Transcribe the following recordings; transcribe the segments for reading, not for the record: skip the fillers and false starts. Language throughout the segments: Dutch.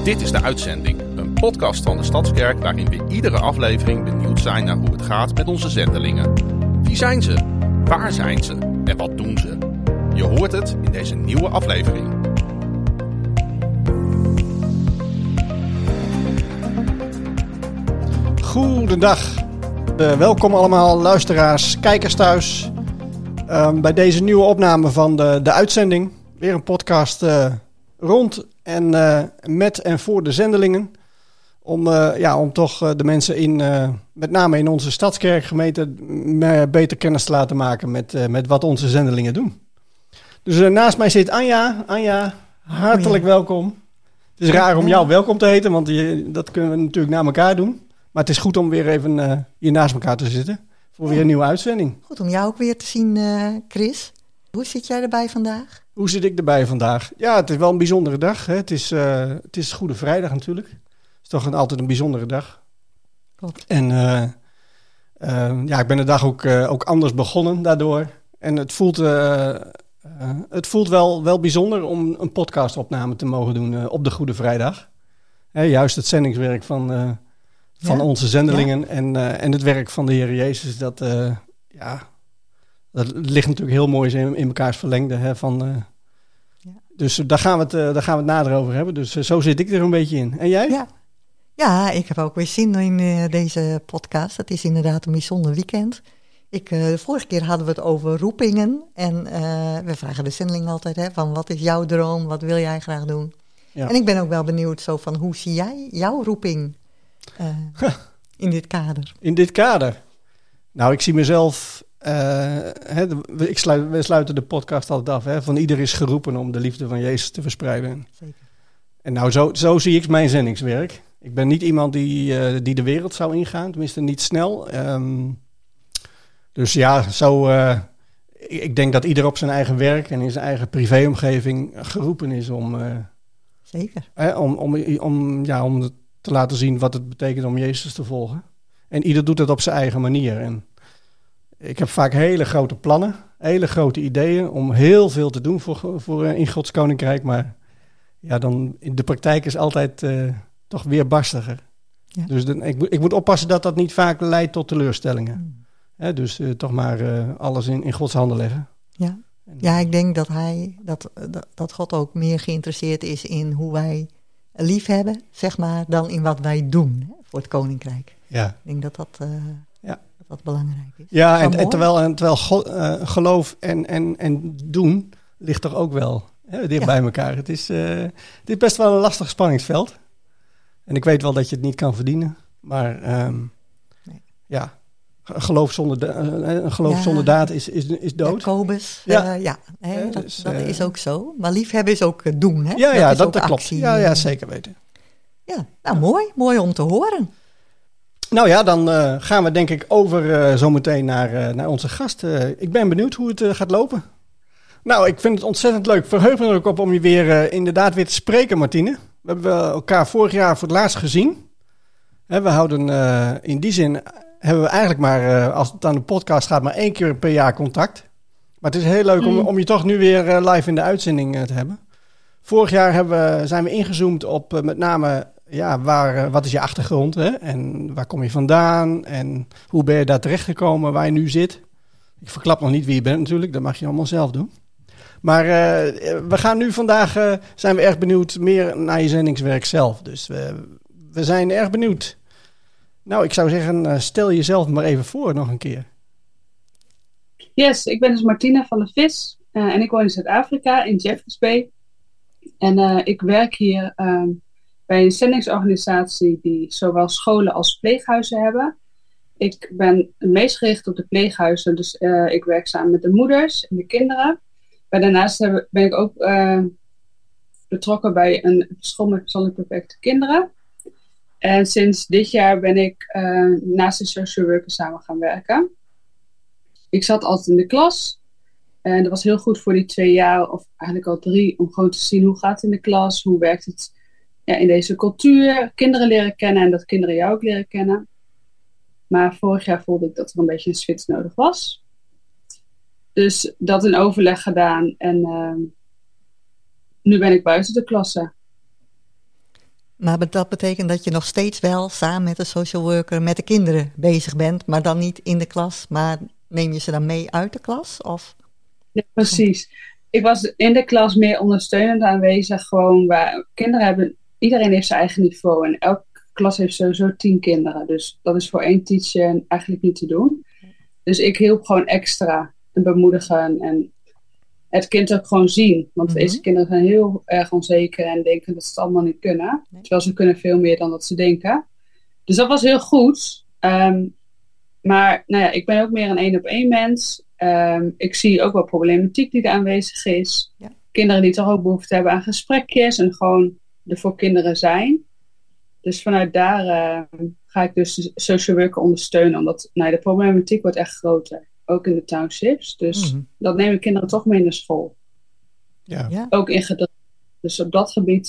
Dit is De Uitzending, een podcast van de Stadskerk waarin we iedere aflevering benieuwd zijn naar hoe het gaat met onze zendelingen. Wie zijn ze? Waar zijn ze? En wat doen ze? Je hoort het in deze nieuwe aflevering. Goedendag. Welkom allemaal luisteraars, kijkers thuis. Bij deze nieuwe opname van de Uitzending. Weer een podcast rond en met en voor de zendelingen. Om toch de mensen met name in onze stadskerkgemeente beter kennis te laten maken met wat onze zendelingen doen. Dus naast mij zit Anja. Anja, hartelijk welkom. Het is raar om jou welkom te heten, want dat kunnen we natuurlijk na elkaar doen. Maar het is goed om weer even hier naast elkaar te zitten voor weer een nieuwe uitzending. Goed om jou ook weer te zien, Chris. Hoe zit jij erbij vandaag? Hoe zit ik erbij vandaag? Ja, het is wel een bijzondere dag. Hè? Het is Goede Vrijdag natuurlijk. Het is toch altijd een bijzondere dag. Klopt. En ik ben de dag ook anders begonnen daardoor. En het voelt wel bijzonder om een podcastopname te mogen doen op de Goede Vrijdag. Juist het zendingswerk van onze zendelingen en het werk van de Heer Jezus, dat ligt natuurlijk heel mooi in elkaars verlengde. Hè, Dus daar gaan we het nader over hebben. Dus zo zit ik er een beetje in. En jij? Ja, ik heb ook weer zin in deze podcast. Het is inderdaad een bijzonder weekend. De vorige keer hadden we het over roepingen. En we vragen de zendeling altijd van wat is jouw droom? Wat wil jij graag doen? Ja. En ik ben ook wel benieuwd van hoe zie jij jouw roeping in dit kader? In dit kader? Nou, ik zie mezelf... we sluiten de podcast altijd af. Hè, van ieder is geroepen om de liefde van Jezus te verspreiden. Zeker. En nou, zo zie ik mijn zendingswerk. Ik ben niet iemand die de wereld zou ingaan. Tenminste, niet snel. Ik denk dat ieder op zijn eigen werk en in zijn eigen privéomgeving geroepen is om... Zeker. Om te laten zien wat het betekent om Jezus te volgen. En ieder doet het op zijn eigen manier. En ik heb vaak hele grote plannen, hele grote ideeën om heel veel te doen voor in Gods Koninkrijk. Maar dan in de praktijk is altijd toch weer barstiger. Ja. Dus ik moet oppassen dat niet vaak leidt tot teleurstellingen. Dus toch maar alles in Gods handen leggen. Ja. Ja, ik denk dat God ook meer geïnteresseerd is in hoe wij lief hebben, zeg maar, dan in wat wij doen voor het Koninkrijk. Ja. Ik denk dat belangrijk is. Ja, en terwijl geloof en doen ligt toch ook wel dicht bij elkaar. Het is best wel een lastig spanningsveld. En ik weet wel dat je het niet kan verdienen, maar geloof zonder daad is dood. Jacobus, dat is ook zo. Maar liefhebben is ook doen, hè? Dat klopt. Ja, zeker weten. Ja, nou mooi om te horen. Nou ja, dan gaan we denk ik over zometeen naar onze gast. Ik ben benieuwd hoe het gaat lopen. Nou, ik vind het ontzettend leuk. Verheug me er ook op om je inderdaad weer te spreken, Martine. We hebben elkaar vorig jaar voor het laatst gezien. We houden in die zin... hebben we eigenlijk maar, als het aan de podcast gaat, maar 1 keer per jaar contact. Maar het is heel leuk om je toch nu weer live in de uitzending te hebben. Vorig jaar zijn we ingezoomd op met name, wat is je achtergrond? Hè? En waar kom je vandaan? En hoe ben je daar terechtgekomen waar je nu zit? Ik verklap nog niet wie je bent natuurlijk, dat mag je allemaal zelf doen. Maar we gaan nu vandaag, zijn we erg benieuwd meer naar je zendingswerk zelf. Dus we zijn erg benieuwd. Nou, ik zou zeggen, stel jezelf maar even voor nog een keer. Yes, ik ben dus Martina van de Vis en ik woon in Zuid-Afrika, in Jeffreys Bay. En ik werk hier bij een zendingsorganisatie die zowel scholen als pleeghuizen hebben. Ik ben het meest gericht op de pleeghuizen, dus ik werk samen met de moeders en de kinderen. Maar daarnaast ben ik ook betrokken bij een school met persoonlijk beperkte kinderen. En sinds dit jaar ben ik naast de social worker samen gaan werken. Ik zat altijd in de klas. En dat was heel goed voor die 2 jaar, of eigenlijk al 3, om gewoon te zien hoe gaat het in de klas. Hoe werkt het in deze cultuur. Kinderen leren kennen en dat kinderen jou ook leren kennen. Maar vorig jaar voelde ik dat er een beetje een switch nodig was. Dus dat in overleg gedaan. En nu ben ik buiten de klasse. Maar dat betekent dat je nog steeds wel samen met de social worker met de kinderen bezig bent, maar dan niet in de klas, maar neem je ze dan mee uit de klas? Of? Ja, precies. Ik was in de klas meer ondersteunend aanwezig, gewoon waar kinderen hebben, iedereen heeft zijn eigen niveau en elke klas heeft sowieso 10 kinderen. Dus dat is voor 1 teacher eigenlijk niet te doen. Dus ik hielp gewoon extra en bemoedigen en het kind ook gewoon zien. Want deze kinderen zijn heel erg onzeker en denken dat ze het allemaal niet kunnen. Terwijl ze kunnen veel meer dan dat ze denken. Dus dat was heel goed. Maar nou ja, ik ben ook meer een 1-op-1 mens. Ik zie ook wel problematiek die er aanwezig is. Ja. Kinderen die toch ook behoefte hebben aan gesprekjes en gewoon er voor kinderen zijn. Dus vanuit daar ga ik dus de social worker ondersteunen. Omdat de problematiek wordt echt groter. Ook in de townships. Dus dat nemen kinderen toch mee naar school. Ja. Ook in gedrag. Dus op dat gebied...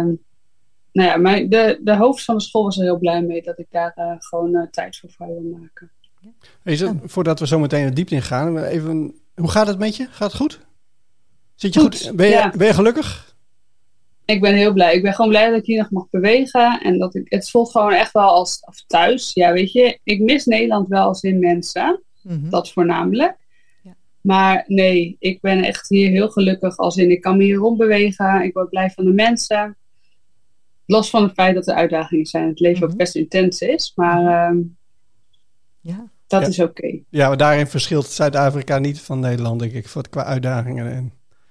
de hoofd van de school was er heel blij mee dat ik daar gewoon tijd voor vrij wil maken. Voordat we zo meteen de diepte in gaan, even, hoe gaat het met je? Gaat het goed? Zit je goed? Ben je gelukkig? Ik ben heel blij. Ik ben gewoon blij dat ik hier nog mag bewegen. En dat het voelt gewoon echt wel als thuis. Ja, weet je, ik mis Nederland wel als in mensen. Dat voornamelijk. Ja. Maar nee, ik ben echt hier heel gelukkig als in ik kan me hier rondbewegen. Ik word blij van de mensen. Los van het feit dat er uitdagingen zijn. Het leven ook best intens is. Maar dat is oké. Ja, maar daarin verschilt Zuid-Afrika niet van Nederland, denk ik. Qua uitdagingen.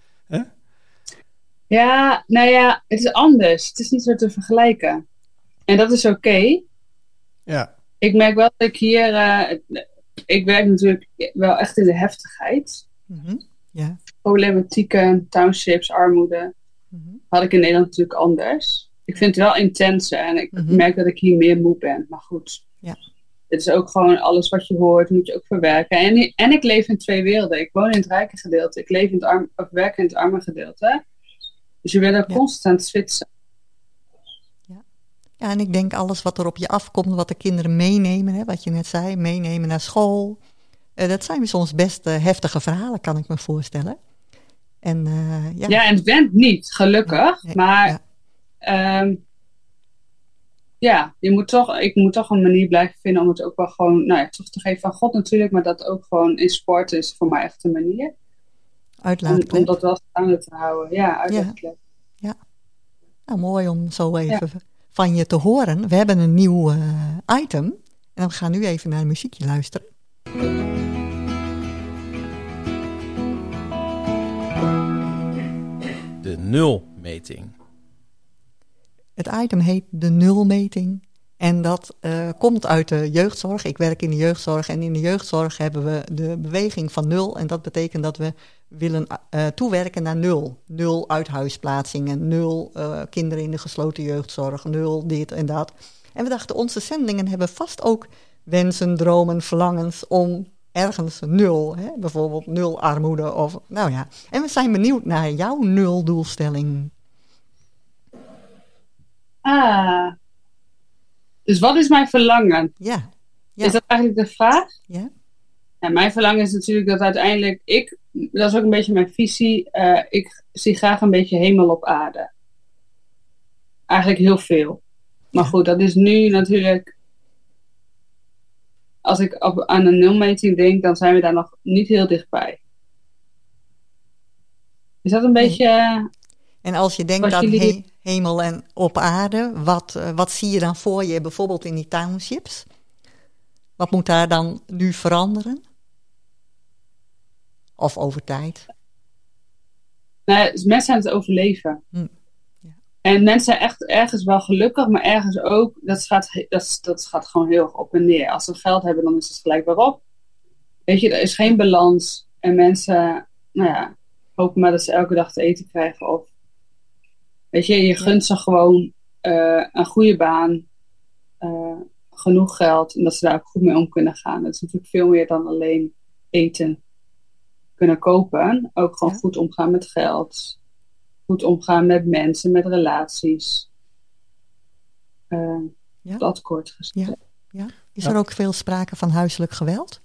Ja, nou ja, het is anders. Het is niet zo te vergelijken. En dat is oké. Ja. Ik merk wel dat ik hier... ik werk natuurlijk wel echt in de heftigheid. Ja. Problematieken, townships, armoede. Had ik in Nederland natuurlijk anders. Ik vind het wel intenser. En ik merk dat ik hier meer moe ben. Maar goed. Ja. Het is ook gewoon alles wat je hoort, moet je ook verwerken. En ik leef in 2 werelden. Ik woon in het rijke gedeelte. Ik leef in het werk in het arme gedeelte. Dus je bent ook constant switchen. Ja, en ik denk alles wat er op je afkomt, wat de kinderen meenemen, hè, wat je net zei, meenemen naar school. Dat zijn soms best heftige verhalen, kan ik me voorstellen. En, en het went niet, gelukkig. Maar ik moet toch een manier blijven vinden om het ook wel gewoon, toch te geven van God natuurlijk, maar dat ook gewoon in sport is voor mij echt een manier. Uitlaatklep. Om dat wel staande te houden. Ja, uitlaatklep. Ja. Nou, mooi om zo even van je te horen. We hebben een nieuw item. En we gaan nu even naar een muziekje luisteren. De nulmeting. Het item heet de nulmeting. En dat komt uit de jeugdzorg. Ik werk in de jeugdzorg. En in de jeugdzorg hebben we de beweging van 0. En dat betekent dat we willen toewerken naar 0. 0 uithuisplaatsingen, 0 kinderen in de gesloten jeugdzorg, 0 dit en dat. En we dachten, onze zendingen hebben vast ook wensen, dromen, verlangens om ergens 0. Hè? Bijvoorbeeld 0 armoede of nou ja. En we zijn benieuwd naar jouw 0 doelstelling. Dus wat is mijn verlangen? Ja. Is dat eigenlijk de vraag? Ja. Ja, mijn verlangen is natuurlijk dat uiteindelijk dat is ook een beetje mijn visie, ik zie graag een beetje hemel op aarde. Eigenlijk heel veel. Maar goed, dat is nu natuurlijk, als ik aan een nulmeting denk, dan zijn we daar nog niet heel dichtbij. Is dat een beetje... En als je denkt aan hemel en op aarde, wat zie je dan voor je bijvoorbeeld in die townships? Wat moet daar dan nu veranderen? Of over tijd? Nou, mensen zijn het overleven. Ja. En mensen zijn echt ergens wel gelukkig, maar ergens ook, dat gaat gewoon heel erg op en neer. Als ze geld hebben, dan is het gelijk weer op. Weet je, er is geen balans. En mensen, hopen maar dat ze elke dag te eten krijgen. Of, weet je gunt ze gewoon een goede baan, genoeg geld. En dat ze daar ook goed mee om kunnen gaan. Dat is natuurlijk veel meer dan alleen eten kunnen kopen. Ook gewoon goed omgaan met geld. Goed omgaan met mensen, met relaties. Dat kort gezegd. Ja. Is er ook veel sprake van huiselijk geweld?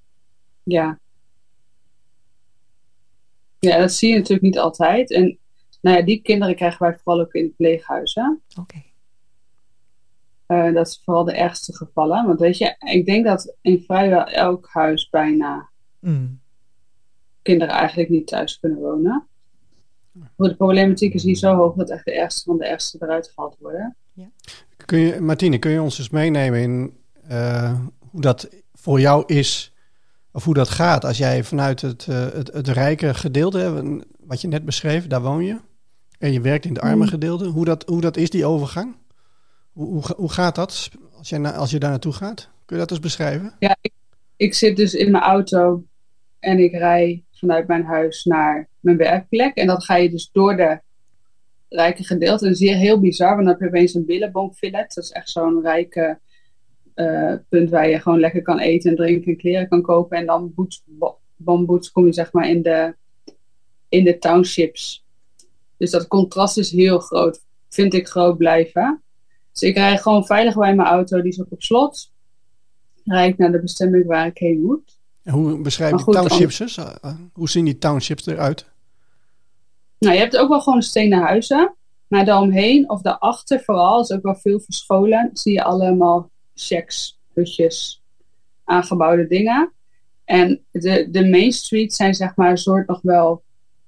Ja. Ja, dat zie je natuurlijk niet altijd. En nou ja, die kinderen krijgen wij vooral ook in de pleeghuizen. Oké. Dat is vooral de ergste gevallen. Want weet je, ik denk dat in vrijwel elk huis bijna kinderen eigenlijk niet thuis kunnen wonen. De problematiek is hier zo hoog dat echt de ergste van de ergste eruit gehaald worden. Ja. Martine, kun je ons eens meenemen in hoe dat voor jou is, of hoe dat gaat als jij vanuit het rijke gedeelte, wat je net beschreef, daar woon je, en je werkt in het arme gedeelte, hoe dat is, die overgang? Hoe gaat dat als je daar naartoe gaat? Kun je dat eens beschrijven? Ja, ik zit dus in mijn auto en ik rij vanuit mijn huis naar mijn werkplek. En dan ga je dus door de rijke gedeelte. En dat is hier heel bizar, want dan heb je opeens een billeboomfilet. Dat is echt zo'n rijke punt waar je gewoon lekker kan eten en drinken en kleren kan kopen. En dan bamboets kom je zeg maar in de townships. Dus dat contrast is heel groot. Vind ik groot blijven. Dus ik rij gewoon veilig bij mijn auto. Die is ook op slot. Rijd ik naar de bestemming waar ik heen moet. En hoe beschrijf je townships? Hoe zien die townships eruit? Nou, je hebt ook wel gewoon stenen huizen. Maar daaromheen, of daarachter vooral, is ook wel veel verscholen. Zie je allemaal shacks, hutjes, aangebouwde dingen. En de main streets zijn zeg maar een soort nog wel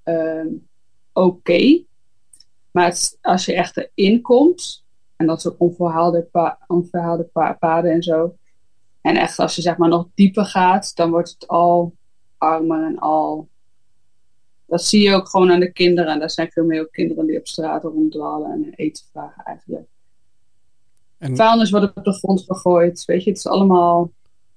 oké. Maar als je echt erin komt, en dat is ook onverhaalde paden en zo. En echt als je zeg maar nog dieper gaat, dan wordt het al armer en al... Dat zie je ook gewoon aan de kinderen. En daar zijn veel meer ook kinderen die op straat ronddwalen en eten vragen eigenlijk. En vuilnis wordt op de grond gegooid. Weet je, het is allemaal...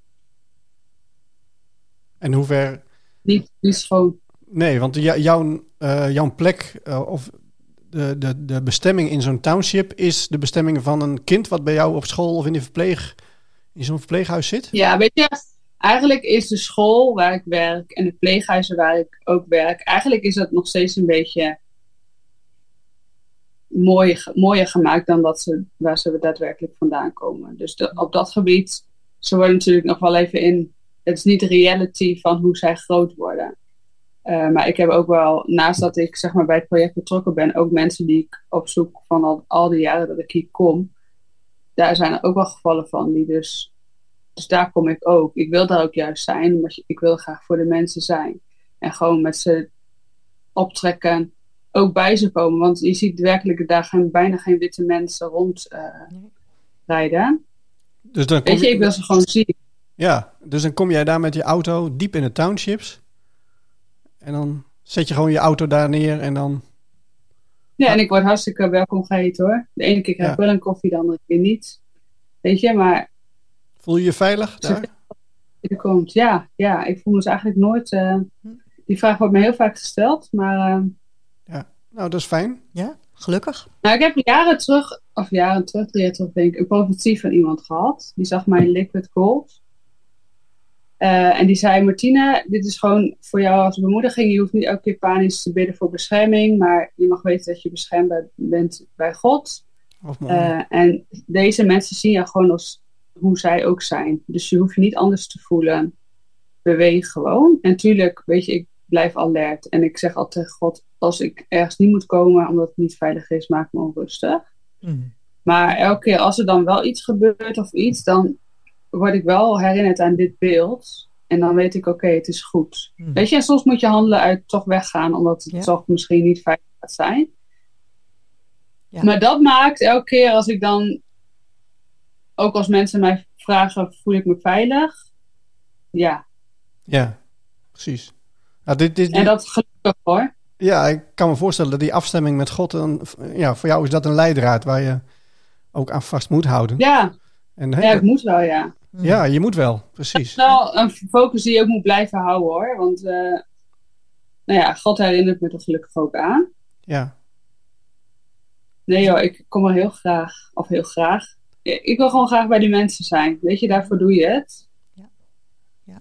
En hoe ver... Niet schoon. Nee, want jouw plek of de bestemming in zo'n township is de bestemming van een kind wat bij jou op school of in zo'n verpleeghuis zit? Ja, weet je, eigenlijk is de school waar ik werk en de verpleeghuizen waar ik ook werk, eigenlijk is dat nog steeds een beetje mooier gemaakt dan waar ze daadwerkelijk vandaan komen. Dus op dat gebied, ze worden natuurlijk nog wel even in, het is niet de reality van hoe zij groot worden. Maar ik heb ook wel, naast dat ik zeg maar bij het project betrokken ben, ook mensen die ik opzoek van al die jaren dat ik hier kom. Daar zijn er ook wel gevallen van die dus daar kom ik ook. Ik wil daar ook juist zijn, maar ik wil graag voor de mensen zijn. En gewoon met ze optrekken, ook bij ze komen. Want je ziet werkelijk daar bijna geen witte mensen rondrijden. Dus dan weet je, ik wil ze gewoon zien. Ja, dus dan kom jij daar met je auto diep in de townships. En dan zet je gewoon je auto daar neer en dan... Ja, en ik word hartstikke welkom geheten hoor. De ene keer krijg ik wel een koffie, de andere keer niet. Weet je, maar... Voel je je veilig daar? Komt. Ja, ik voel me dus eigenlijk nooit... Die vraag wordt me heel vaak gesteld, maar... Ja, nou dat is fijn. Ja, gelukkig. Nou, ik heb 3 jaar terug denk ik, een profetie van iemand gehad. Die zag mij in Liquid Gold. En die zei, Martine, dit is gewoon voor jou als bemoediging. Je hoeft niet elke keer panisch te bidden voor bescherming, maar je mag weten dat je beschermd bent bij God. En deze mensen zien je gewoon als hoe zij ook zijn. Dus je hoeft je niet anders te voelen. Beweeg gewoon. En tuurlijk, weet je, ik blijf alert. En ik zeg altijd tegen God, als ik ergens niet moet komen omdat het niet veilig is, maak me onrustig. Maar elke keer als er dan wel iets gebeurt of iets, dan word ik wel herinnerd aan dit beeld. En dan weet ik, oké, het is goed. Weet je, en soms moet je handelen uit toch weggaan, omdat het toch misschien niet veilig gaat zijn. Ja. Maar dat maakt elke keer als ik dan, ook als mensen mij vragen, voel ik me veilig? Ja. Ja, precies. Nou, en dat gelukkig hoor. Ja, ik kan me voorstellen dat die afstemming met God, voor jou is dat een leidraad waar je ook aan vast moet houden. Ja, ik moet wel, ja. Ja, je moet wel, precies. Dat is wel een focus die je ook moet blijven houden hoor. Want God herinnert me er gelukkig ook aan. Ja. Nee joh, ik kom er heel graag. Ik wil gewoon graag bij die mensen zijn. Weet je, daarvoor doe je het. Ja.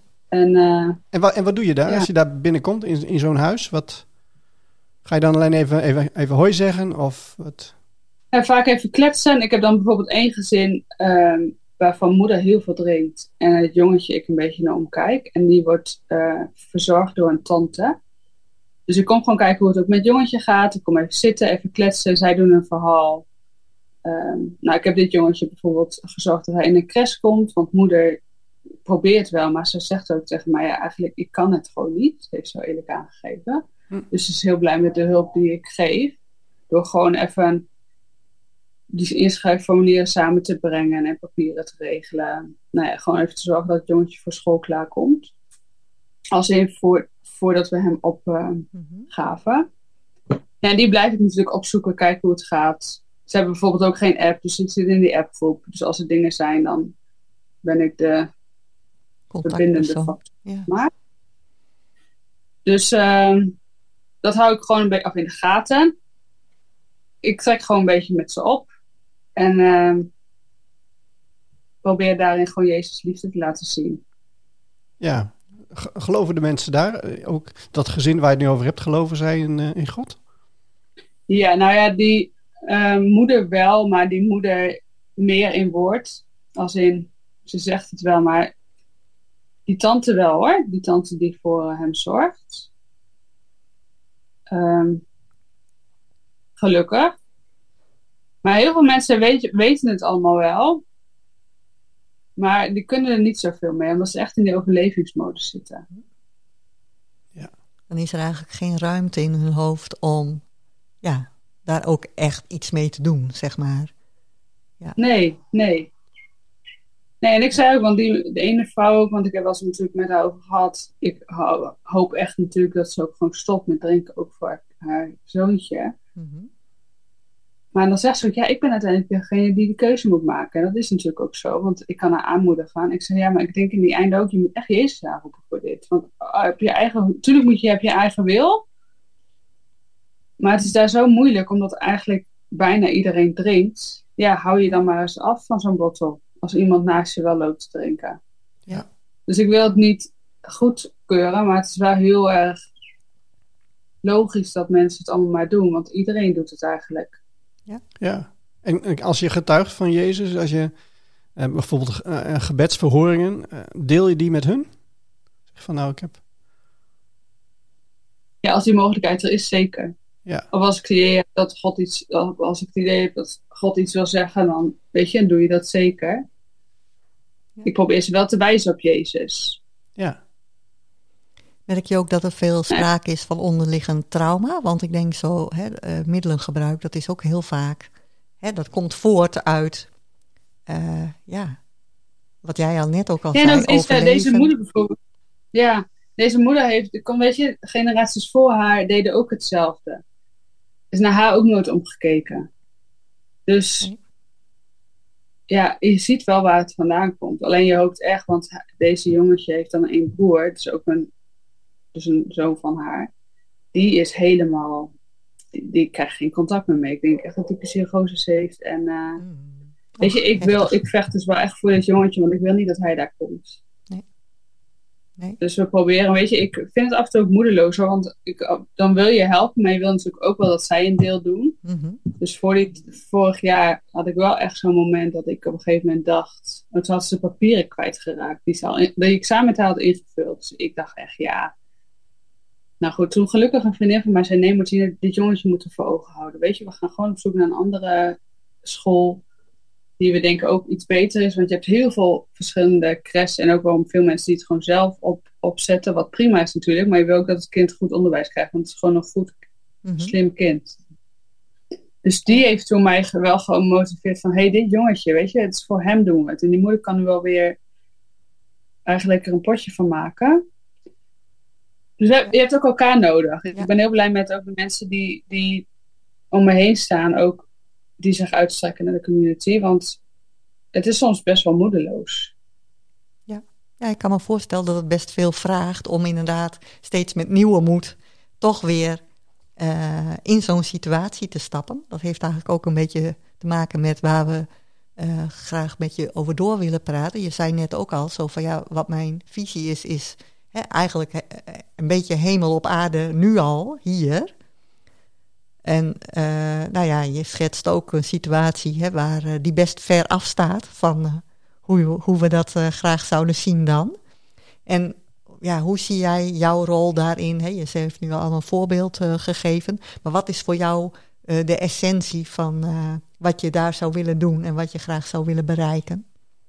En wat doe je daar als je daar binnenkomt in zo'n huis? Wat ga je dan alleen even hoi zeggen? Of wat? Ja, vaak even kletsen. Ik heb dan bijvoorbeeld 1 gezin waarvan moeder heel veel drinkt. En het jongetje ik een beetje naar omkijk. En die wordt verzorgd door een tante. Dus ik kom gewoon kijken hoe het ook met het jongetje gaat. Ik kom even zitten, even kletsen. Zij doen een verhaal. Nou, ik heb dit jongetje bijvoorbeeld gezorgd dat hij in een crash komt. Want moeder probeert wel, maar ze zegt ook tegen mij, ja, eigenlijk, ik kan het gewoon niet. Ze heeft zo eerlijk aangegeven. Dus ze is heel blij met de hulp die ik geef. Door gewoon even die inschrijfformulieren samen te brengen en papieren te regelen. Nou ja, gewoon even te zorgen dat het jongetje voor school klaarkomt. Als even voordat we hem opgaven. Ja, en die blijf ik natuurlijk opzoeken, kijken hoe het gaat. Ze hebben bijvoorbeeld ook geen app, dus ik zit in die appgroep. Dus als er dingen zijn, dan ben ik de verbindende factor. Ja. Maar. Dus dat hou ik gewoon een beetje af in de gaten. Ik trek gewoon een beetje met ze op. En probeer daarin gewoon Jezus liefde te laten zien. Ja, geloven de mensen daar? Ook dat gezin waar je het nu over hebt, geloven zij in God? Ja, nou ja, die moeder wel, maar die moeder meer in woord. Als in, ze zegt het wel, maar die tante wel hoor. Die tante die voor hem zorgt. Gelukkig. Maar heel veel mensen weten het allemaal wel. Maar die kunnen er niet zoveel mee, omdat ze echt in die overlevingsmodus zitten. Ja. Dan is er eigenlijk geen ruimte in hun hoofd om daar ook echt iets mee te doen, zeg maar. Ja. Nee, en ik zei ook, want de ene vrouw ook, want ik heb wel eens natuurlijk met haar over gehad. Ik hoop echt natuurlijk dat ze ook gewoon stopt met drinken, ook voor haar zoontje. Mm-hmm. Maar dan zegt ze ook, ja, ik ben uiteindelijk degene die de keuze moet maken. En dat is natuurlijk ook zo, want ik kan haar aanmoedigen. Ik zei, ja, maar ik denk in die einde ook, je moet echt Jezus aanroepen voor dit. Want natuurlijk heb je eigen wil. Maar het is daar zo moeilijk, omdat eigenlijk bijna iedereen drinkt. Ja, hou je dan maar eens af van zo'n bottel. Als iemand naast je wel loopt te drinken. Ja. Dus ik wil het niet goedkeuren, maar het is wel heel erg logisch dat mensen het allemaal maar doen. Want iedereen doet het eigenlijk. Ja. En als je getuigt van Jezus, als je bijvoorbeeld gebedsverhoringen, deel je die met hun? Zeg van nou, ik heb... Ja, als die mogelijkheid er is, zeker. Ja. Of als ik het idee heb dat God iets wil zeggen, dan weet je, dan doe je dat zeker. Ja. Ik probeer ze wel te wijzen op Jezus. Ja. Merk je ook dat er veel sprake is van onderliggend trauma? Want ik denk zo, middelengebruik, dat is ook heel vaak, dat komt voort uit, wat jij al net ook al zei, dat is overleven. Deze moeder bijvoorbeeld. Ja, deze moeder heeft, weet je, generaties voor haar deden ook hetzelfde. Is naar haar ook nooit omgekeken. Dus ja, je ziet wel waar het vandaan komt. Alleen je hoopt echt, want deze jongetje heeft dan een broer, dus ook een zoon van haar. Die is helemaal, die krijgt geen contact meer mee. Ik denk echt dat hij psychose heeft. En weet je, ik vecht dus wel echt voor dit jongetje, want ik wil niet dat hij daar komt. Nee. Dus we proberen, weet je, ik vind het af en toe ook moedeloos, hoor, want dan wil je helpen, maar je wil natuurlijk ook wel dat zij een deel doen. Mm-hmm. Dus vorig jaar had ik wel echt zo'n moment dat ik op een gegeven moment dacht, toen had ze papieren kwijtgeraakt die ik samen met haar had ingevuld. Dus ik dacht echt, ja. Nou goed, toen gelukkig een vriendin van mij zei, nee Martine, dit jongetje moeten we voor ogen houden. Weet je, we gaan gewoon op zoek naar een andere school die we denken ook iets beter is. Want je hebt heel veel verschillende crèches en ook wel veel mensen die het gewoon zelf opzetten. Wat prima is natuurlijk, maar je wil ook dat het kind goed onderwijs krijgt. Want het is gewoon een goed, slim kind. Dus die heeft toen mij wel gemotiveerd van, hey, dit jongetje, weet je, het is voor hem doen we het. En die moeder kan er wel weer eigenlijk er een potje van maken. Dus je hebt ook elkaar nodig. Ja. Ik ben heel blij met ook de mensen die om me heen staan, ook die zich uitstrekken naar de community. Want het is soms best wel moedeloos. Ja, ik kan me voorstellen dat het best veel vraagt om inderdaad steeds met nieuwe moed toch weer in zo'n situatie te stappen. Dat heeft eigenlijk ook een beetje te maken met waar we graag met je over door willen praten. Je zei net ook al zo van ja, wat mijn visie is eigenlijk een beetje hemel op aarde nu al, hier. En je schetst ook een situatie waar die best ver afstaat van hoe we dat graag zouden zien dan. En hoe zie jij jouw rol daarin? Hè? Je heeft nu al een voorbeeld gegeven. Maar wat is voor jou de essentie van wat je daar zou willen doen en wat je graag zou willen bereiken?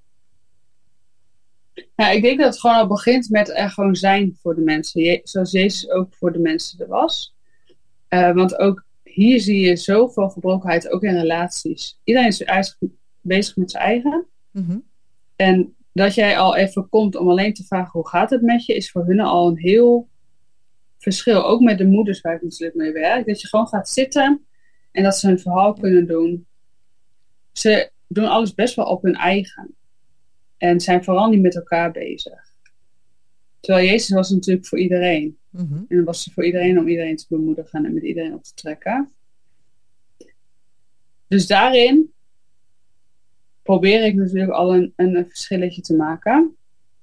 Ja, ik denk dat het gewoon al begint met er gewoon zijn voor de mensen. Zoals Jezus ook voor de mensen er was. Want ook hier zie je zoveel gebrokenheid, ook in relaties. Iedereen is eigenlijk bezig met zijn eigen. Mm-hmm. En dat jij al even komt om alleen te vragen hoe gaat het met je, is voor hun al een heel verschil. Ook met de moeders waar ik natuurlijk mee werk. Dat je gewoon gaat zitten en dat ze hun verhaal kunnen doen. Ze doen alles best wel op hun eigen. En zijn vooral niet met elkaar bezig. Terwijl Jezus was natuurlijk voor iedereen. Mm-hmm. En dan was er voor iedereen om iedereen te bemoedigen en met iedereen op te trekken. Dus daarin probeer ik natuurlijk al een verschilletje te maken.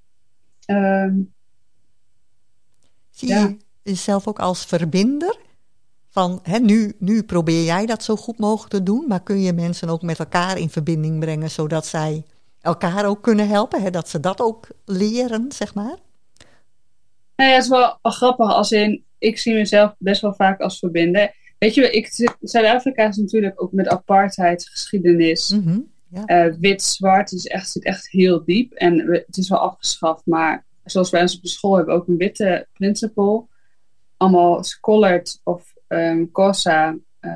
Zie je jezelf ook als verbinder? Van, nu probeer jij dat zo goed mogelijk te doen, maar kun je mensen ook met elkaar in verbinding brengen, zodat zij elkaar ook kunnen helpen? Hè? Dat ze dat ook leren, zeg maar? Nou ja, het is wel grappig. Ik zie mezelf best wel vaak als verbinder. Weet je, Zuid-Afrika is natuurlijk ook met apartheid, geschiedenis. Mm-hmm. Ja. Wit-zwart zit echt heel diep. En het is wel afgeschaft. Maar zoals wij ons op de school hebben, ook een witte principal. Allemaal scholared of Xhosa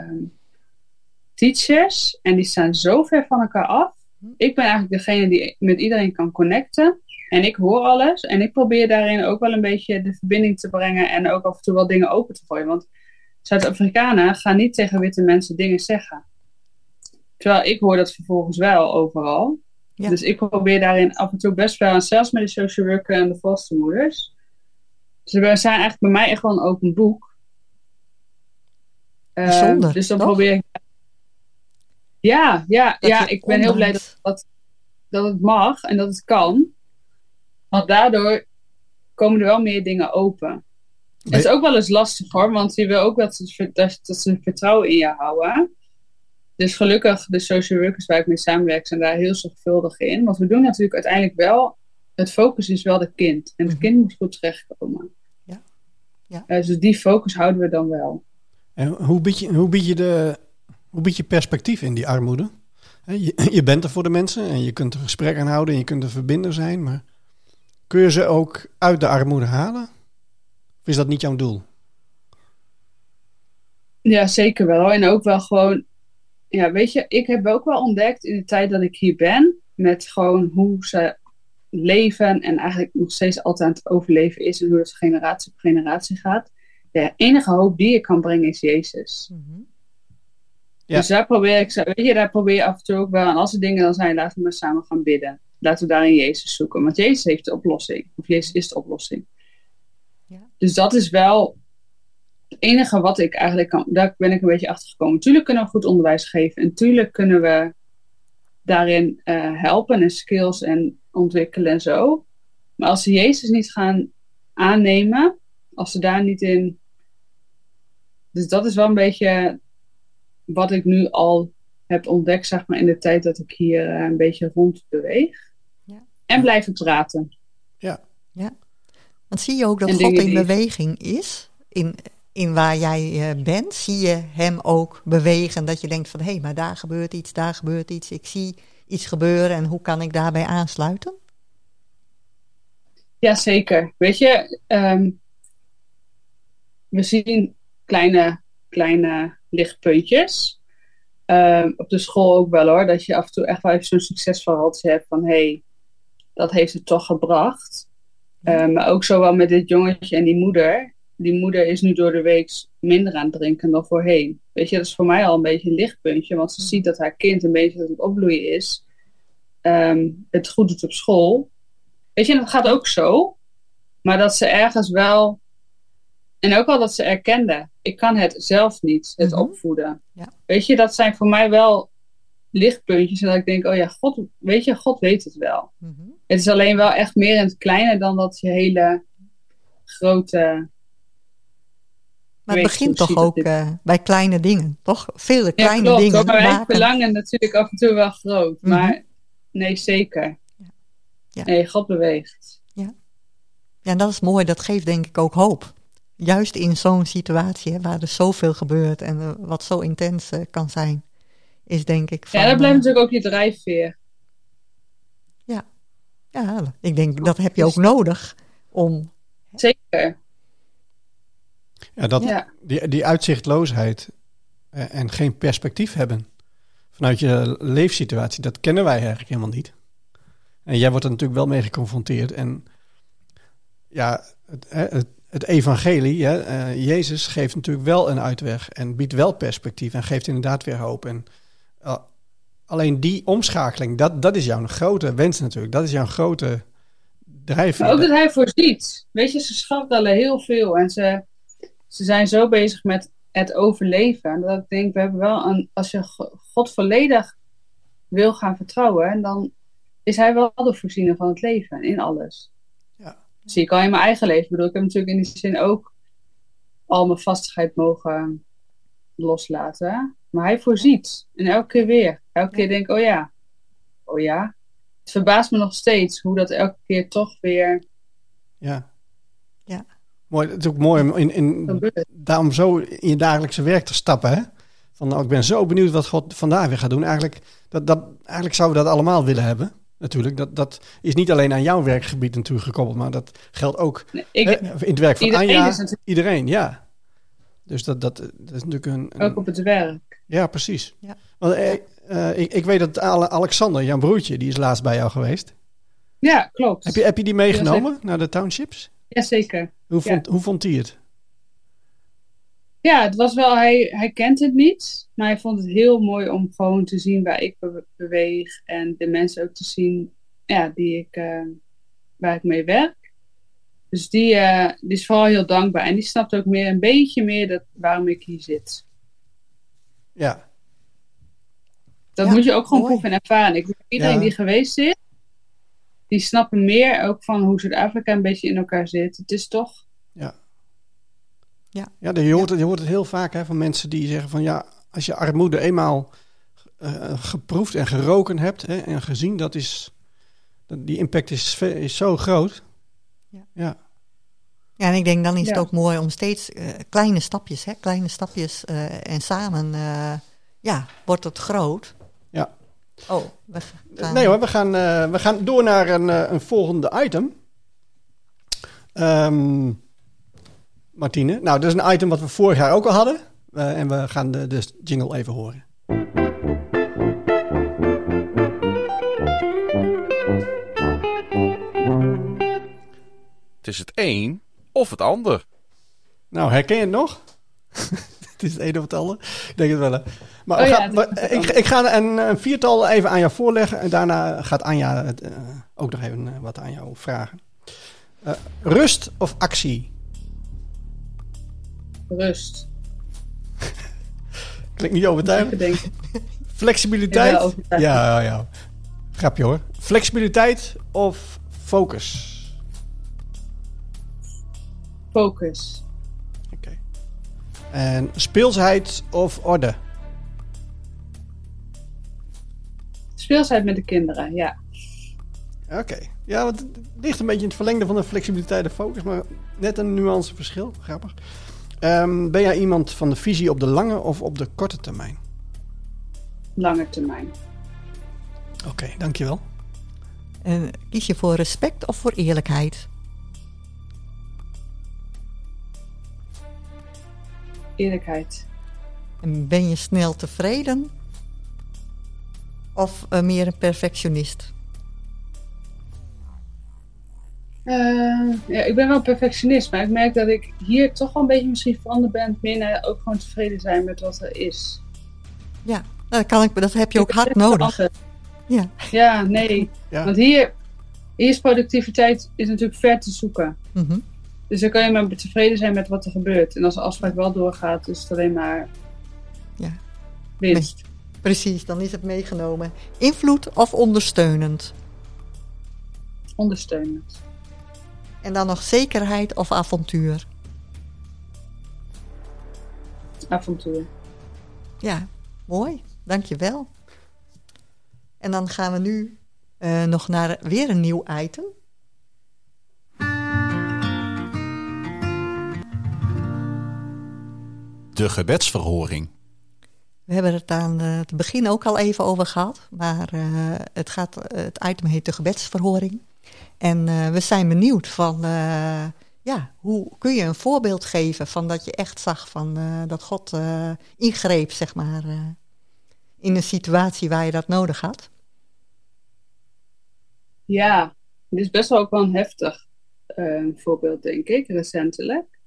teachers. En die staan zo ver van elkaar af. Ik ben eigenlijk degene die met iedereen kan connecten. En ik hoor alles. En ik probeer daarin ook wel een beetje de verbinding te brengen. En ook af en toe wel dingen open te gooien. Want Zuid-Afrikanen gaan niet tegen witte mensen dingen zeggen. Terwijl ik hoor dat vervolgens wel overal. Ja. Dus ik probeer daarin af en toe best wel. En zelfs met de social worker en de fostermoeders. Dus we zijn eigenlijk bij mij echt wel een open boek. Dus dan probeer ik. Ja, ik ben heel blij dat het mag en dat het kan. Want daardoor komen er wel meer dingen open. Het is ook wel eens lastig hoor, want je wil ook dat ze vertrouwen in je houden. Dus gelukkig, de social workers waar ik mee samenwerk zijn daar heel zorgvuldig in. Want we doen natuurlijk uiteindelijk wel, het focus is wel het kind. En het kind moet goed terechtkomen. Ja. Dus die focus houden we dan wel. En hoe bied je perspectief in die armoede? Je bent er voor de mensen en je kunt er gesprek aan houden en je kunt er verbinder zijn. Maar kun je ze ook uit de armoede halen? Of is dat niet jouw doel? Ja, zeker wel. En ook wel gewoon, ja, weet je, ik heb ook wel ontdekt in de tijd dat ik hier ben, met gewoon hoe ze leven en eigenlijk nog steeds altijd aan het overleven is en hoe dat generatie op generatie gaat. De enige hoop die je kan brengen is Jezus. Mm-hmm. Ja. Dus daar probeer je af en toe ook wel. En als er dingen dan zijn, laten we maar samen gaan bidden. Laten we daarin Jezus zoeken. Want Jezus heeft de oplossing. Of Jezus is de oplossing. Ja. Dus dat is wel het enige wat ik eigenlijk kan. Daar ben ik een beetje achter gekomen. Natuurlijk kunnen we goed onderwijs geven. En natuurlijk kunnen we daarin helpen. En skills en ontwikkelen en zo. Maar als ze Jezus niet gaan aannemen. Als ze daar niet in. Dus dat is wel een beetje wat ik nu al heb ontdekt, zeg maar, in de tijd dat ik hier een beetje rond beweeg. Ja. En blijven praten. Ja. Want zie je ook dat God in beweging is? In waar jij bent? Zie je hem ook bewegen? Dat je denkt van, hé, maar daar gebeurt iets. Ik zie iets gebeuren en hoe kan ik daarbij aansluiten? Ja, zeker. Weet je, we zien kleine lichtpuntjes. Op de school ook wel hoor. Dat je af en toe echt wel even zo'n succesverhaaltje hebt van hey, dat heeft het toch gebracht. Maar ook zo wel met dit jongetje en die moeder. Die moeder is nu door de week minder aan het drinken dan voorheen. Weet je, dat is voor mij al een beetje een lichtpuntje. Want ze ziet dat haar kind een beetje aan het opbloeien is. Het goed doet op school. Weet je, en dat gaat ook zo. Maar dat ze ergens wel. En ook al dat ze erkende. Ik kan het zelf niet, het opvoeden. Ja. Weet je, dat zijn voor mij wel lichtpuntjes. En dat ik denk, oh ja, God weet het wel. Mm-hmm. Het is alleen wel echt meer in het kleine dan dat je hele grote. Maar het begint toch ook bij kleine dingen, toch? Vele kleine klopt, dingen. Maar wij verlangen natuurlijk af en toe wel groot. Mm-hmm. Maar nee, zeker. Ja. Nee, God beweegt. Ja, dat is mooi. Dat geeft denk ik ook hoop. Juist in zo'n situatie hè, waar er zoveel gebeurt en wat zo intens kan zijn, is denk ik van... Ja, dat blijft natuurlijk ook je drijfveer. Ja, ik denk dat heb je ook nodig om... Zeker. Ja, die uitzichtloosheid en geen perspectief hebben vanuit je leefsituatie, dat kennen wij eigenlijk helemaal niet. En jij wordt er natuurlijk wel mee geconfronteerd. En ja, het evangelie, Jezus geeft natuurlijk wel een uitweg en biedt wel perspectief en geeft inderdaad weer hoop. En alleen die omschakeling, dat is jouw grote wens natuurlijk. Dat is jouw grote drijfveer. Maar ook dat hij voorziet. Weet je, ze scharrelen heel veel en ze zijn zo bezig met het overleven. En dat ik denk, we hebben wel als je God volledig wil gaan vertrouwen, dan is hij wel de voorziener van het leven in alles. Ja. Dat zie ik al in mijn eigen leven. Ik bedoel, ik heb natuurlijk in die zin ook al mijn vastigheid mogen loslaten. Maar hij voorziet. En elke keer weer. Elke keer denk ik, oh ja. Het verbaast me nog steeds hoe dat elke keer toch weer... Ja. Mooi, het is ook mooi om daarom zo in je dagelijkse werk te stappen. Hè? Van, nou, ik ben zo benieuwd wat God vandaag weer gaat doen. Eigenlijk zouden we dat allemaal willen hebben. Natuurlijk. Dat is niet alleen aan jouw werkgebied natuurlijk gekoppeld. Maar dat geldt ook in het werk van Anja. Iedereen, ja. Dus dat is natuurlijk ook op het werk. Ja, precies. Ja. Want, ik weet dat Alexander, jouw broertje, die is laatst bij jou geweest. Ja, klopt. Heb je die meegenomen naar de townships? Jazeker. Hoe vond hij het? Ja, het was wel, hij kent het niet, maar hij vond het heel mooi om gewoon te zien waar ik beweeg en de mensen ook te zien waar ik mee werk. Dus die is vooral heel dankbaar en die snapt ook een beetje meer waarom ik hier zit. Ja. Dat moet je ook gewoon proeven en ervaren. Iedereen die geweest is, die snappen meer ook van hoe Zuid-Afrika een beetje in elkaar zit. Het is toch... Ja, je hoort het heel vaak van mensen die zeggen van ja, als je armoede eenmaal geproefd en geroken hebt en gezien, die impact is zo groot. Ja, en ik denk dan is het ook mooi om steeds kleine stapjes en samen wordt het groot. Ja. Oh, Nee hoor, we gaan door naar een volgende item. Martine. Nou, dat is een item wat we vorig jaar ook al hadden. En we gaan de jingle even horen. Het is het een of het ander. Nou, herken je het nog? Het is het een of het ander. Ik denk het wel. Hè. Maar ik ga een viertal even aan jou voorleggen. En daarna gaat Anja ook nog even wat aan jou vragen. Rust of actie? Rust. Klinkt niet overtuigend. Flexibiliteit? Ja. Grapje hoor. Flexibiliteit of focus? Focus. Oké. En speelsheid of orde? Speelsheid met de kinderen, ja. Oké. Ja, want het ligt een beetje in het verlengde van de flexibiliteit en focus, maar net een nuanceverschil. Grappig. Ben jij iemand van de visie op de lange of op de korte termijn? Lange termijn. Oké, dankjewel. En kies je voor respect of voor eerlijkheid? Eerlijkheid. En ben je snel tevreden? Of meer een perfectionist? Ik ben wel perfectionist, maar ik merk dat ik hier toch wel een beetje misschien veranderd ben. Meer naar ook gewoon tevreden zijn met wat er is. Ja, dat heb je ook hard nodig. Ja, nee. Ja. Want hier is productiviteit natuurlijk ver te zoeken. Mm-hmm. Dus dan kan je maar tevreden zijn met wat er gebeurt. En als de afspraak wel doorgaat, is het alleen maar winst. Precies, dan is het meegenomen. Invloed of ondersteunend? Ondersteunend. En dan nog zekerheid of avontuur? Avontuur. Ja, mooi. Dankjewel. En dan gaan we nu nog naar weer een nieuw item. de gebedsverhoring? We hebben het aan het begin ook al even over gehad. Maar het item heet de gebedsverhoring. En we zijn benieuwd van... hoe kun je een voorbeeld geven van dat je echt zag van dat God ingreep, zeg maar, in een situatie waar je dat nodig had? Ja, dit is best wel ook wel een heftig voorbeeld, denk ik, recentelijk.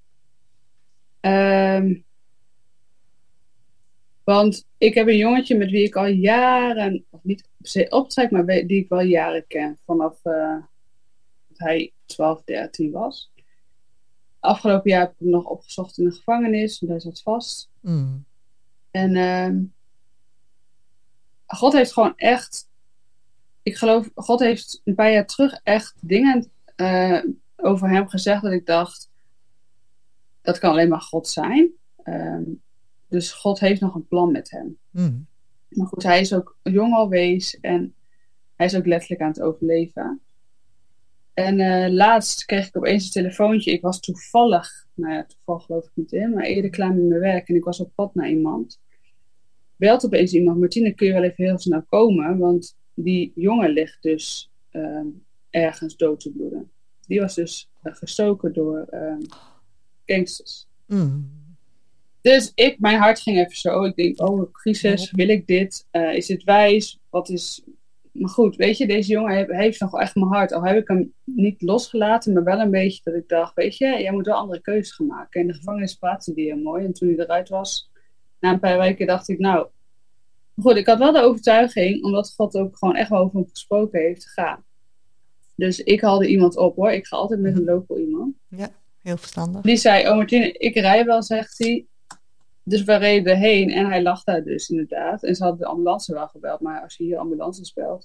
Want ik heb een jongetje met wie ik al jaren, of niet per se optrek, maar die ik wel jaren ken. Vanaf dat hij 12, 13 was. Afgelopen jaar heb ik hem nog opgezocht in de gevangenis, want hij zat vast. Mm. En God heeft gewoon echt... Ik geloof, God heeft een paar jaar terug echt dingen over hem gezegd dat ik dacht, dat kan alleen maar God zijn. Dus God heeft nog een plan met hem. Mm. Maar goed, hij is ook jong alwees en hij is ook letterlijk aan het overleven. En laatst kreeg ik opeens een telefoontje. Ik was toevallig geloof ik niet in, maar eerder klaar met mijn werk en ik was op pad naar iemand. Belt opeens iemand, Martine, kun je wel even heel snel komen, want die jongen ligt dus ergens dood te bloeden. Die was dus gestoken door gangsters. Mm. Dus mijn hart ging even zo. Ik denk, oh, crisis, wil ik dit? Is dit wijs? Wat is... Maar goed, weet je, deze jongen heeft nog echt mijn hart. Al heb ik hem niet losgelaten, maar wel een beetje dat ik dacht, weet je, jij moet wel andere keuzes gaan maken. In de gevangenis praatte die heel mooi. En toen hij eruit was, na een paar weken dacht ik, nou... Goed, ik had wel de overtuiging, omdat God ook gewoon echt wel over hem gesproken heeft, te gaan. Dus ik haalde iemand op, hoor. Ik ga altijd met een local iemand. Ja, heel verstandig. Die zei, oh Martine, ik rij wel, zegt hij. Dus we reden erheen en hij lag daar dus inderdaad. En ze hadden de ambulance wel gebeld, maar als je hier ambulances belt,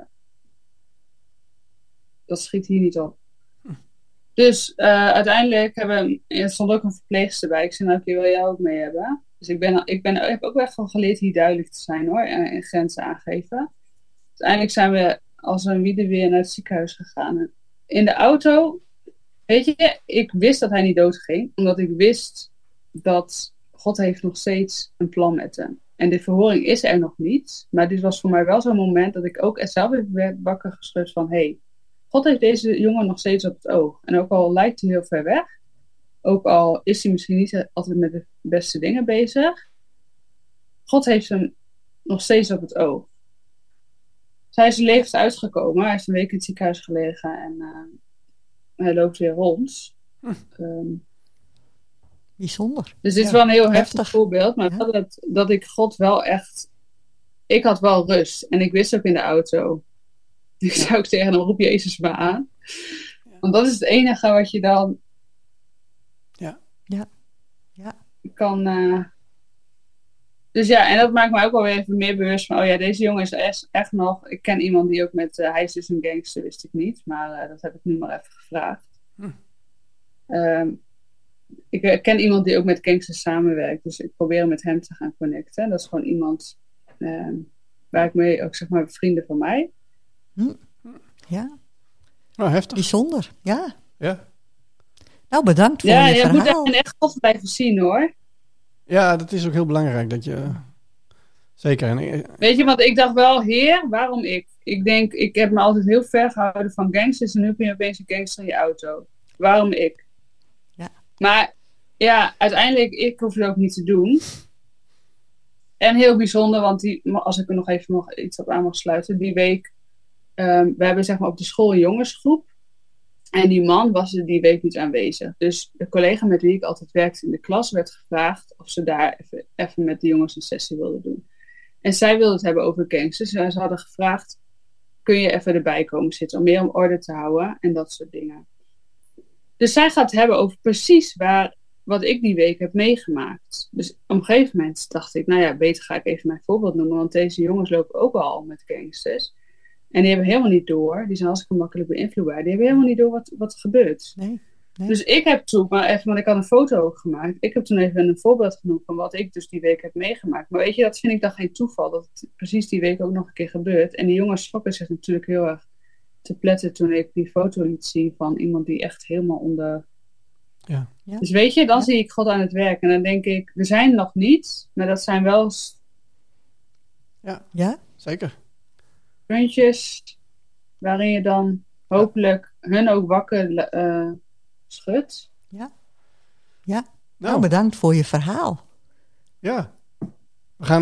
dat schiet hier niet op. Dus uiteindelijk er stond ook een verpleegster bij. Ik zei, nou, wil jij ook mee hebben? Dus ik heb ook echt van geleerd hier duidelijk te zijn, hoor. En grenzen aangeven. Uiteindelijk zijn we als een wiede weer naar het ziekenhuis gegaan. In de auto, weet je, ik wist dat hij niet doodging. Omdat ik wist dat God heeft nog steeds een plan met hem. En de verhoring is er nog niet. Maar dit was voor mij wel zo'n moment dat ik ook zelf even werd wakker geschud van... Hey, God heeft deze jongen nog steeds op het oog. En ook al lijkt hij heel ver weg. Ook al is hij misschien niet altijd met de beste dingen bezig. God heeft hem nog steeds op het oog. Dus hij is zijn levens uitgekomen. Hij is een week in het ziekenhuis gelegen. En hij loopt weer rond. Bijzonder. Dus dit is wel een heel heftig heftig voorbeeld. Maar wel dat ik God wel echt... Ik had wel rust. En ik wist ook in de auto. Ik zou ook tegen hem, roep Jezus maar aan. Want dat is het enige wat je dan... kan... Dus ja, en dat maakt me ook wel weer even meer bewust van... Oh ja, deze jongen is echt nog... Ik ken iemand die ook met... hij is dus een gangster, wist ik niet. Maar dat heb ik nu maar even gevraagd. Ik ken iemand die ook met gangsters samenwerkt. Dus ik probeer met hem te gaan connecten. Dat is gewoon iemand... waar ik mee... Ook zeg maar vrienden van mij. Ja. Oh, heftig. Bijzonder, ja. Ja. Nou, bedankt voor je verhaal. Ja, je moet echt God blijven zien, hoor. Ja, dat is ook heel belangrijk. Dat je... Zeker. Weet je, want ik dacht wel, Heer, waarom ik? Ik denk, ik heb me altijd heel ver gehouden van gangsters. En nu ben je opeens een gangster in je auto. Waarom ik? Ja. Maar ja, uiteindelijk, ik hoef het ook niet te doen. En heel bijzonder, want als ik er nog even iets op aan mag sluiten. Die week, we hebben zeg maar op de school een jongensgroep. En die man was er die week niet aanwezig. Dus de collega met wie ik altijd werkte in de klas werd gevraagd of ze daar even met de jongens een sessie wilden doen. En zij wilde het hebben over gangsters. En ze hadden gevraagd, kun je even erbij komen zitten om meer om orde te houden en dat soort dingen. Dus zij gaat het hebben over precies wat ik die week heb meegemaakt. Dus op een gegeven moment dacht ik, nou ja, beter ga ik even mijn voorbeeld noemen, want deze jongens lopen ook al met gangsters. En die hebben helemaal niet door, die zijn hartstikke makkelijk beïnvloedbaar, die hebben helemaal niet door wat er gebeurt. Nee. Dus ik heb toen maar even, want ik had een foto ook gemaakt, ik heb toen even een voorbeeld genoemd van wat ik dus die week heb meegemaakt. Maar weet je, dat vind ik dan geen toeval, dat het precies die week ook nog een keer gebeurt. En die jongens schrokken zich natuurlijk heel erg te pletten toen ik die foto liet zien van iemand die echt helemaal onder Ja. Ja. Dus weet je, dan zie ik God aan het werk. En dan denk ik, we zijn nog niet, maar dat zijn wel Ja? Zeker. puntjes waarin je dan hopelijk hun ook wakker schudt. Nou, bedankt voor je verhaal. Ja. We gaan,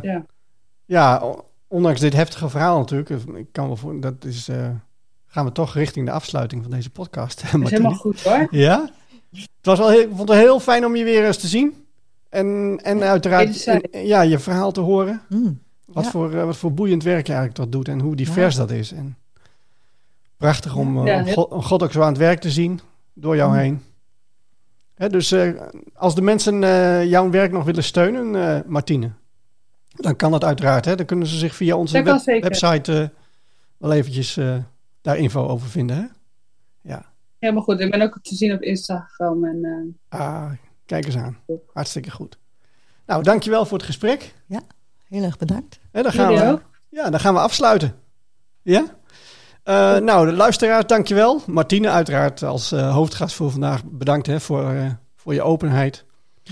ondanks dit heftige verhaal natuurlijk, ik kan wel voor, gaan we toch richting de afsluiting van deze podcast. Dat is helemaal goed hoor. Ja? Het was wel ik vond het heel fijn om je weer eens te zien. En uiteraard je verhaal te horen. Wat voor boeiend werk je eigenlijk dat doet en hoe divers dat is. En prachtig om God ook zo aan het werk te zien door jou heen. Hè, dus als de mensen jouw werk nog willen steunen, Martine, dan kan dat uiteraard. Hè? Dan kunnen ze zich via onze website wel eventjes daar info over vinden. Hè? Ja. Helemaal goed. Ik ben ook te zien op Instagram. Kijk eens aan. Hartstikke goed. Nou, dankjewel voor het gesprek. Ja, heel erg bedankt. En dan gaan we afsluiten. Ja? Nou, de luisteraars, dankjewel. Martine, uiteraard als hoofdgast voor vandaag bedankt voor je openheid.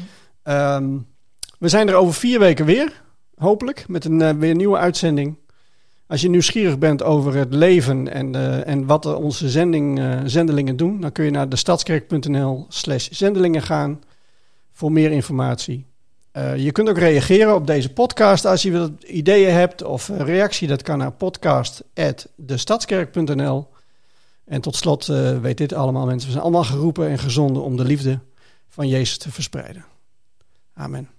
We zijn er over 4 weken weer, hopelijk, met weer een nieuwe uitzending. Als je nieuwsgierig bent over het leven en wat onze zendelingen doen, dan kun je naar destadskerk.nl/zendelingen gaan voor meer informatie. Je kunt ook reageren op deze podcast als je ideeën hebt of reactie. Dat kan naar podcast@destadskerk.nl. En tot slot, weet dit allemaal mensen, we zijn allemaal geroepen en gezonden om de liefde van Jezus te verspreiden. Amen.